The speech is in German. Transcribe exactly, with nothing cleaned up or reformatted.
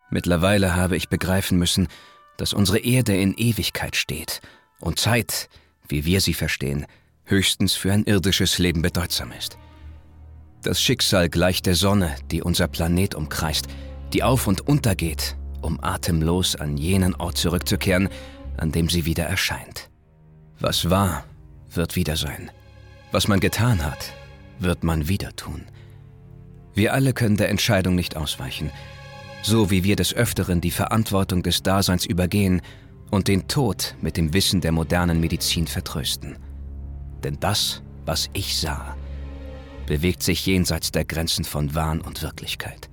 Mittlerweile habe ich begreifen müssen, dass unsere Erde in Ewigkeit steht und Zeit, wie wir sie verstehen, höchstens für ein irdisches Leben bedeutsam ist. Das Schicksal gleicht der Sonne, die unser Planet umkreist, die auf und untergeht, um atemlos an jenen Ort zurückzukehren, an dem sie wieder erscheint. Was war, wird wieder sein. Was man getan hat, wird man wieder tun. Wir alle können der Entscheidung nicht ausweichen, so wie wir des Öfteren die Verantwortung des Daseins übergehen und den Tod mit dem Wissen der modernen Medizin vertrösten. Denn das, was ich sah, bewegt sich jenseits der Grenzen von Wahn und Wirklichkeit.